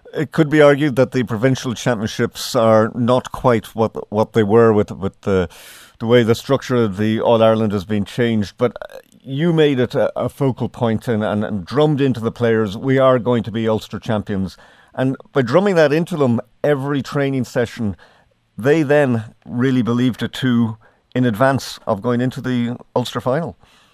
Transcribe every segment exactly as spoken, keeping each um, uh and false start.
It could be argued that the provincial championships are not quite what what they were with with the the way the structure of the All Ireland has been changed. But you made it a, a focal point and, and, and drummed into the players, we are going to be Ulster champions. And by drumming that into them every training session, they then really believed it too in advance of going into the Ulster final.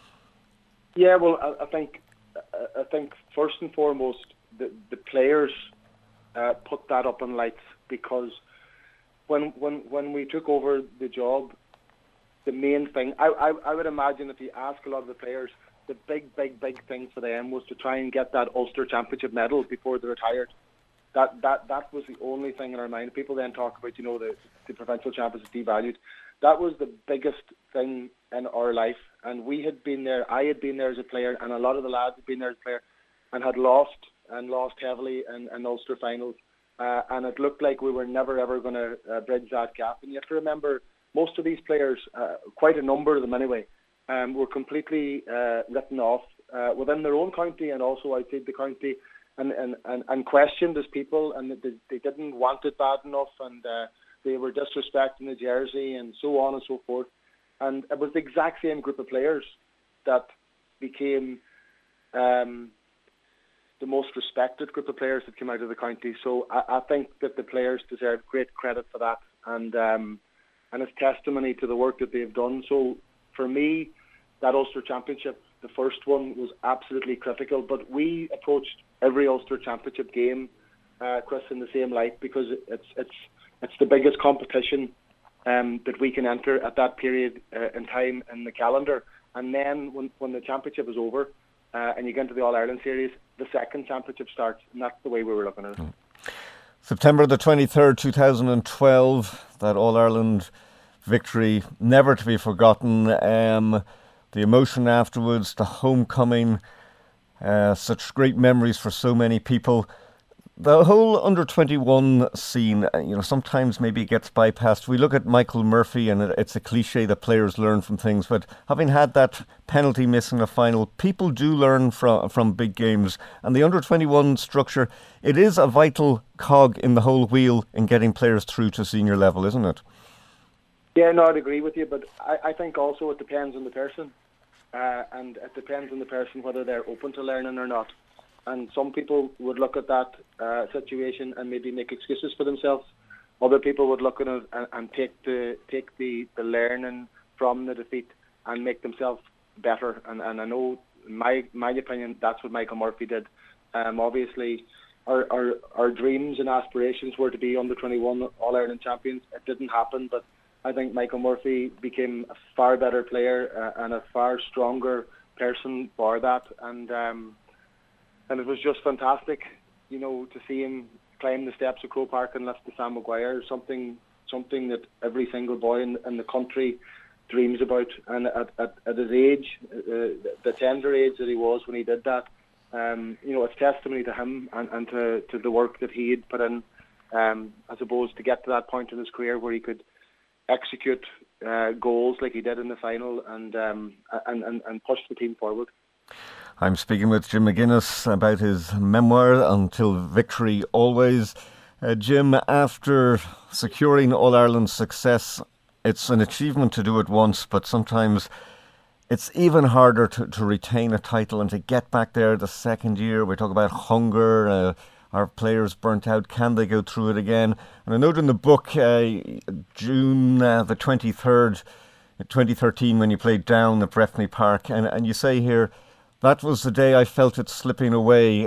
Yeah, well, I, I think I think first and foremost the the players uh, put that up in lights, because when when when we took over the job, the main thing I, I I would imagine, if you ask a lot of the players, the big big big thing for them was to try and get that Ulster Championship medal before they retired. That that that was the only thing in our mind. People then talk about, you know, the the provincial champions is devalued. That was the biggest thing in our life, and we had been there. I had been there as a player, and a lot of the lads had been there as a player, and had lost and lost heavily in, in Ulster finals. Uh, and it looked like we were never ever going to uh, bridge that gap. And you have to remember, most of these players, uh, quite a number of them anyway, um, were completely uh, written off uh, within their own county and also outside the county, and and, and, and questioned as people, and they, they didn't want it bad enough, and uh, they were disrespecting the jersey and so on and so forth. And it was the exact same group of players that became um, the most respected group of players that came out of the county. So I, I think that the players deserve great credit for that, and um, and it's testimony to the work that they've done. So for me, that Ulster Championship, the first one, was absolutely critical. But we approached every Ulster Championship game, uh, Chris, in the same light, because it's it's it's the biggest competition um, that we can enter at that period uh, in time in the calendar. And then when when the championship is over uh, and you get into the All Ireland series, the second championship starts, and that's the way we were looking at it. Mm. September the twenty-third, two thousand twelve, that All Ireland victory, never to be forgotten. Um, the emotion afterwards, the homecoming, uh, such great memories for so many people. The whole under twenty-one scene, you know, sometimes maybe gets bypassed. We look at Michael Murphy, and it's a cliche that players learn from things, but having had that penalty miss in a final, people do learn from from big games. And the under twenty-one structure, it is a vital cog in the whole wheel in getting players through to senior level, isn't it? Yeah, no, I'd agree with you, but I, I think also it depends on the person, uh, and it depends on the person whether they're open to learning or not. And some people would look at that uh, situation and maybe make excuses for themselves. Other people would look at it and, and take the take the, the learning from the defeat and make themselves better. And, and I know, in my my opinion, that's what Michael Murphy did. Um, obviously, our, our our dreams and aspirations were to be under twenty-one All Ireland champions. It didn't happen, but I think Michael Murphy became a far better player uh, and a far stronger person for that. And um, And it was just fantastic, you know, to see him climb the steps of Croke Park and lift to Sam Maguire, something something that every single boy in, in the country dreams about. And at, at, at his age, uh, the tender age that he was when he did that, um, you know, it's testimony to him and, and to, to the work that he had put in, um, as opposed to get to that point in his career where he could execute uh, goals like he did in the final and, um, and, and, and push the team forward. I'm speaking with Jim McGuinness about his memoir, Until Victory Always. Uh, Jim, after securing All-Ireland success, it's an achievement to do it once, but sometimes it's even harder to, to retain a title and to get back there the second year. We talk about hunger, uh, are players burnt out? Can they go through it again? And I note in the book, uh, June uh, the twenty-third, twenty thirteen, when you played down at Breffni Park, and, and you say here, that was the day I felt it slipping away.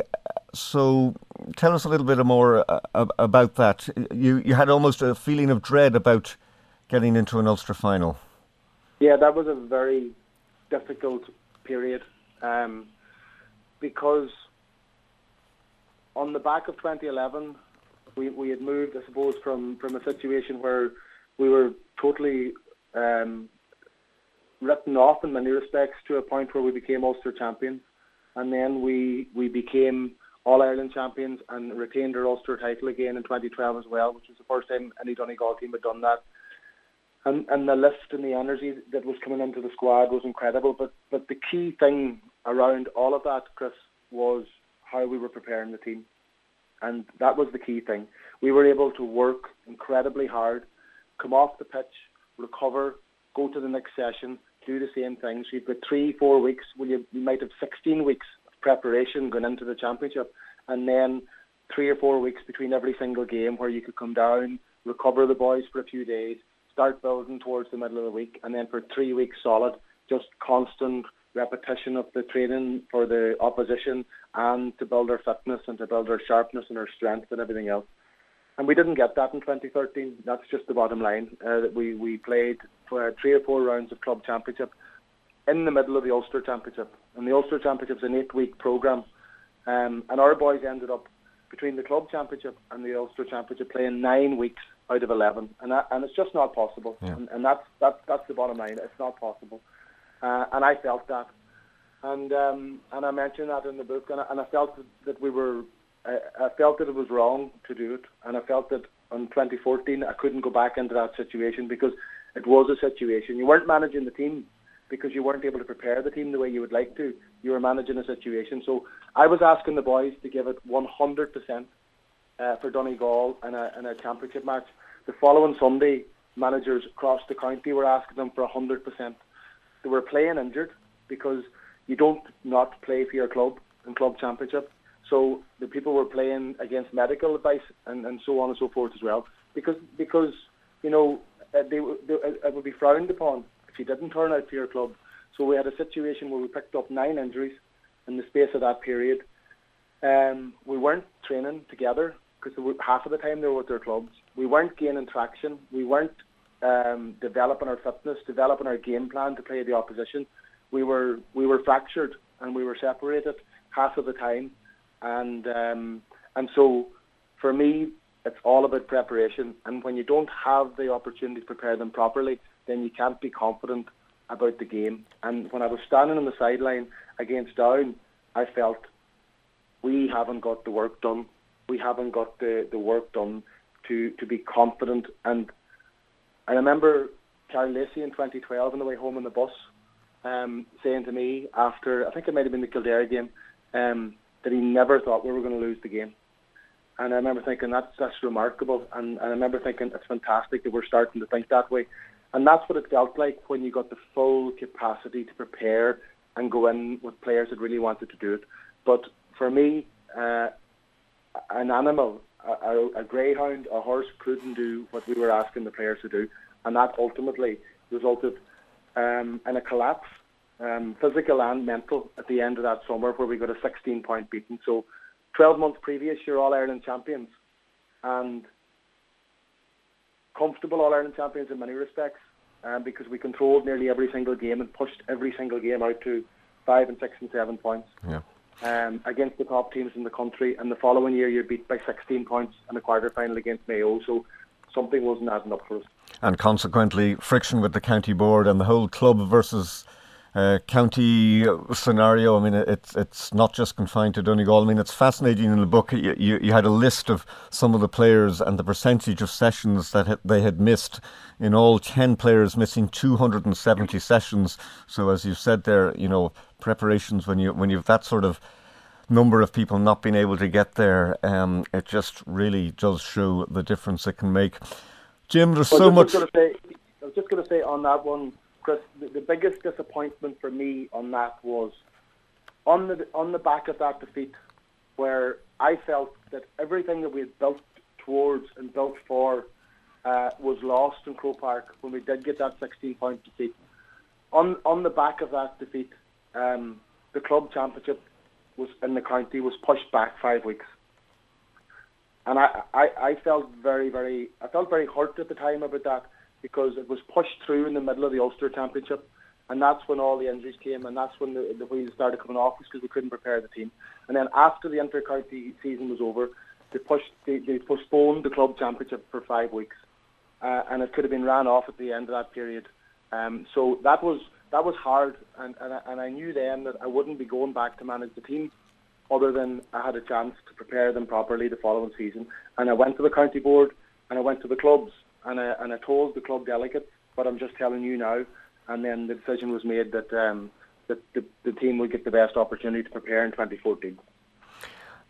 So tell us a little bit more uh, about that. You you had almost a feeling of dread about getting into an Ulster final. Yeah, that was a very difficult period um, because on the back of twenty eleven, we, we had moved, I suppose, from, from a situation where we were totally um, written off in many respects to a point where we became Ulster champions, and then we we became All Ireland champions and retained our Ulster title again in twenty twelve as well, which was the first time any Donegal team had done that. And and the lift and the energy that was coming into the squad was incredible. But but the key thing around all of that, Chris, was how we were preparing the team. And that was the key thing. We were able to work incredibly hard, come off the pitch, recover, go to the next session, do the same thing. So you've got three, four weeks. Well, you, you might have sixteen weeks of preparation going into the championship, and then three or four weeks between every single game where you could come down, recover the boys for a few days, start building towards the middle of the week, and then for three weeks solid, just constant repetition of the training for the opposition and to build our fitness and to build our sharpness and our strength and everything else. And we didn't get that in twenty thirteen. That's just the bottom line. Uh, we, we played for three or four rounds of club championship in the middle of the Ulster Championship. And the Ulster Championship is an eight-week programme. Um, and our boys ended up, between the club championship and the Ulster Championship, playing nine weeks out of eleven. And that, and it's just not possible. Yeah. And, and that's, that's, that's the bottom line. It's not possible. Uh, and I felt that. And um, and I mentioned that in the book. And I, and I felt that, that we were... I felt that it was wrong to do it, and I felt that in twenty fourteen I couldn't go back into that situation because it was a situation. You weren't managing the team because you weren't able to prepare the team the way you would like to. You were managing a situation. So I was asking the boys to give it one hundred percent uh, for Donegal in a, in a championship match. The following Sunday, managers across the county were asking them for one hundred percent. They were playing injured because you don't not play for your club in club championship. So the people were playing against medical advice and, and so on and so forth as well, because because you know they, they it would be frowned upon if you didn't turn out for your club. So we had a situation where we picked up nine injuries in the space of that period. Um, we weren't training together because half of the time they were with their clubs. We weren't gaining traction. We weren't um, developing our fitness, developing our game plan to play the opposition. We were we were fractured and we were separated half of the time. And um, and so, for me, it's all about preparation. And when you don't have the opportunity to prepare them properly, then you can't be confident about the game. And when I was standing on the sideline against Down, I felt we haven't got the work done. We haven't got the, the work done to, to be confident. And I remember Carl Lacey in twenty twelve on the way home on the bus um, saying to me after, I think it might have been the Kildare game, um, that he never thought we were going to lose the game. And I remember thinking, that's, that's remarkable. And, and I remember thinking, it's fantastic that we're starting to think that way. And that's what it felt like when you got the full capacity to prepare and go in with players that really wanted to do it. But for me, uh, an animal, a, a, a greyhound, a horse couldn't do what we were asking the players to do. And that ultimately resulted um, in a collapse. Um, physical and mental at the end of that summer where we got a sixteen point beating. So twelve months previous, you're All-Ireland champions and comfortable All-Ireland champions in many respects um, because we controlled nearly every single game and pushed every single game out to five and six and seven points yeah. um, against the top teams in the country. And the following year, you're beat by sixteen points in the quarter-final against Mayo. So something wasn't adding up for us. And consequently, friction with the county board and the whole club versus Uh, county scenario. I mean, it's it's not just confined to Donegal. I mean, it's fascinating in the book. You, you, you had a list of some of the players and the percentage of sessions that ha- they had missed. In all, ten players missing two hundred seventy sessions. So, as you said there, you know, preparations when you when you've that sort of number of people not being able to get there, um, it just really does show the difference it can make. Jim, there's well, so much. Say, I was just going to say on that one, Chris, the, the biggest disappointment for me on that was on the on the back of that defeat, where I felt that everything that we had built towards and built for uh, was lost in Croke Park when we did get that sixteen point defeat. On on the back of that defeat, um, the club championship was in the county was pushed back five weeks, and I, I, I felt very very I felt very hurt at the time about that. Because it was pushed through in the middle of the Ulster Championship, and that's when all the injuries came, and that's when the, the wheels started coming off, because we couldn't prepare the team. And then after the inter-county season was over, they pushed, they, they postponed the club championship for five weeks, uh, and it could have been ran off at the end of that period. Um, so that was that was hard, and and I, and I knew then that I wouldn't be going back to manage the team, other than I had a chance to prepare them properly the following season. And I went to the county board, and I went to the clubs. And I, and I told the club delegate, but I'm just telling you now. And then the decision was made that um, that the, the team would get the best opportunity to prepare in twenty fourteen.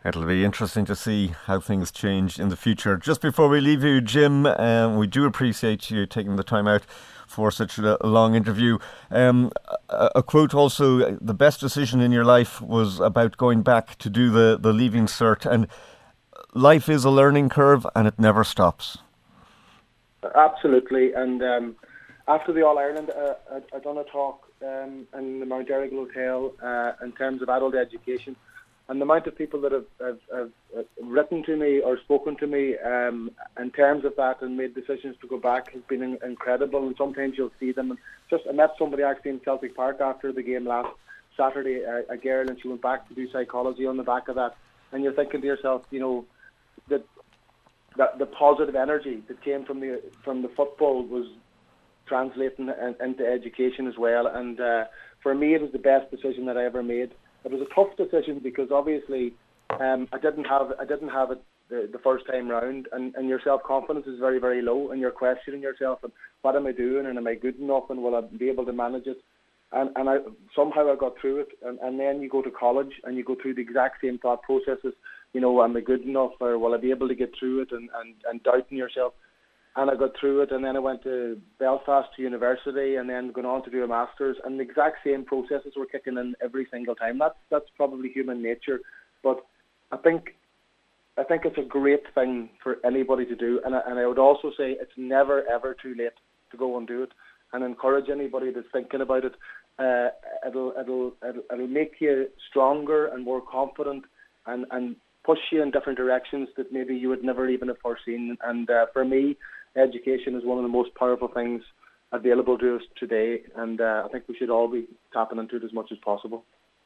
It'll be interesting to see how things change in the future. Just before we leave you, Jim, um, we do appreciate you taking the time out for such a long interview. Um, a, a quote also, the best decision in your life was about going back to do the, the leaving cert, and life is a learning curve and it never stops. Absolutely, and um, after the All-Ireland, uh, I, I done a talk um, in the Mount Errigal Hotel uh, in terms of adult education. And the amount of people that have, have, have written to me or spoken to me um, in terms of that and made decisions to go back has been in, incredible. And sometimes you'll see them. And just I met somebody actually in Celtic Park after the game last Saturday, a, a girl, and she went back to do psychology on the back of that. And you're thinking to yourself, you know, that, that the positive energy that came from the from the football was translating in, into education as well. And uh, for me, it was the best decision that I ever made. It was a tough decision because obviously um, I didn't have I didn't have it the, the first time round, and, and your self confidence is very very low, and you're questioning yourself and what am I doing, and am I good enough, and will I be able to manage it? And and I somehow I got through it, and, and then you go to college and you go through the exact same thought processes. You know, am I good enough, or will I be able to get through it, and, and, and doubting yourself. And I got through it, and then I went to Belfast to university, and then going on to do a master's, and the exact same processes were kicking in every single time. That's that's probably human nature, but I think I think it's a great thing for anybody to do, and I, and I would also say it's never ever too late to go and do it, and encourage anybody that's thinking about it. Uh, it'll it'll it'll it'll make you stronger and more confident, and and push you in different directions that maybe you would never even have foreseen. And uh, for me, education is one of the most powerful things available to us today, and uh, I think we should all be tapping into it as much as possible.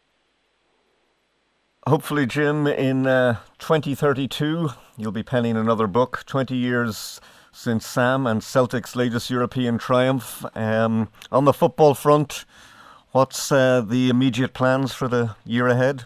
Hopefully, Jim, in uh, twenty thirty-two, you'll be penning another book, twenty years since Sam and Celtic's latest European triumph. Um, on the football front, what's uh, the immediate plans for the year ahead?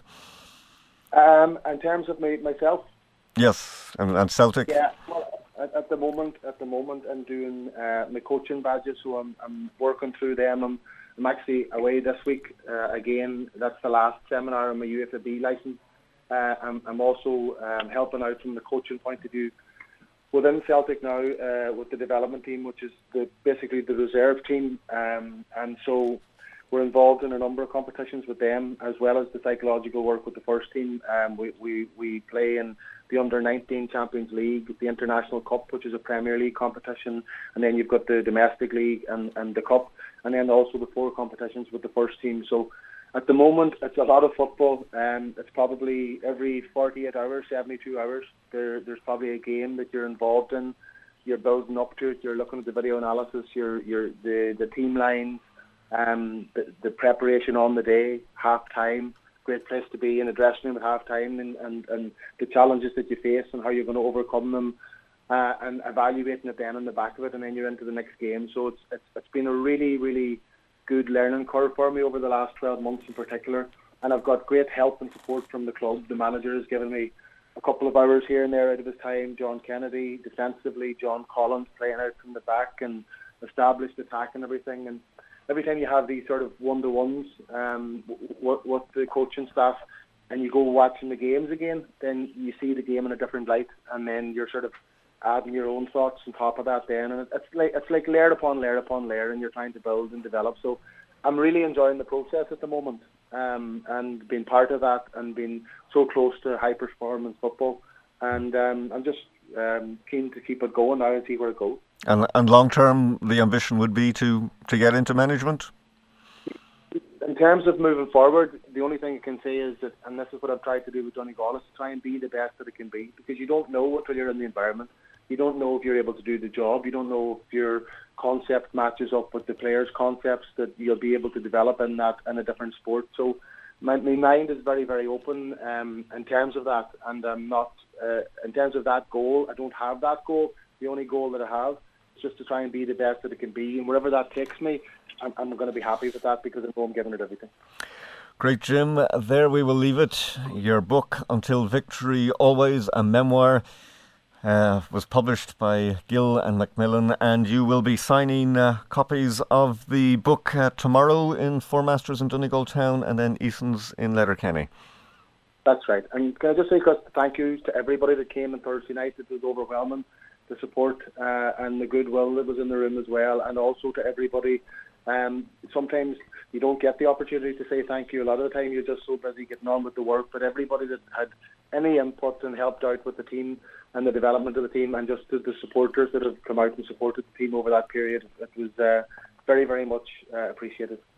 Um, in terms of me, myself? Yes, and, and Celtic? Yeah, well, at, at the moment, at the moment, I'm doing uh, my coaching badges, so I'm, I'm working through them. I'm, I'm actually away this week uh, again. That's the last seminar on my U F A B licence. Uh, I'm, I'm also um, helping out from the coaching point of view within Celtic now uh, with the development team, which is the, basically the reserve team, um, and so we're involved in a number of competitions with them, as well as the psychological work with the first team. Um, we, we, we play in the under nineteen Champions League, the International Cup, which is a Premier League competition, and then you've got the Domestic League and, and the Cup, and then also the four competitions with the first team. So at the moment, it's a lot of football. Um, it's probably every forty-eight hours, seventy-two hours, there, there's probably a game that you're involved in. You're building up to it. You're looking at the video analysis. You're, you're the, the team lines. Um, the, the preparation on the day, half time, great place to be in a dressing room at half time, and, and, and the challenges that you face and how you're going to overcome them, uh, and evaluating it then on the back of it, and then you're into the next game. So it's, it's it's been a really, really good learning curve for me over the last twelve months in particular, and I've got great help and support from the club. The manager has given me a couple of hours here and there out of his time. John Kennedy, defensively, John Collins playing out from the back and established attack and everything. And every time you have these sort of one-to-ones um, with, with the coaching staff, and you go watching the games again, then you see the game in a different light, and then you're sort of adding your own thoughts on top of that then, and it's like it's like layer upon layer upon layer, and you're trying to build and develop. So I'm really enjoying the process at the moment, um, and being part of that, and being so close to high performance football, and um, I'm just um, keen to keep it going now and see where it goes. And and long term, the ambition would be to, to get into management? In terms of moving forward, the only thing I can say is that, and this is what I've tried to do with Donegal, is to try and be the best that it can be, because you don't know until you're in the environment. You don't know if you're able to do the job. You don't know if your concept matches up with the players' concepts that you'll be able to develop in that in a different sport. So my, my mind is very, very open um, in terms of that, and I'm not uh, in terms of that goal. I don't have that goal. The only goal that I have is just to try and be the best that it can be, and wherever that takes me, I'm, I'm going to be happy with that, because I know I'm giving it everything. Great, Jim. There we will leave it. Your book, Until Victory Always, a memoir, uh, was published by Gill and Macmillan, and you will be signing uh, copies of the book uh, tomorrow in Four Masters in Donegal Town, and then Eason's in Letterkenny. That's right. And can I just say, Chris, thank you to everybody that came on Thursday night. It was overwhelming, the support uh, and the goodwill that was in the room as well. And also to everybody, um, sometimes you don't get the opportunity to say thank you. A lot of the time you're just so busy getting on with the work. But everybody that had any input and helped out with the team and the development of the team, and just the, the supporters that have come out and supported the team over that period, it was uh, very, very much uh, appreciated.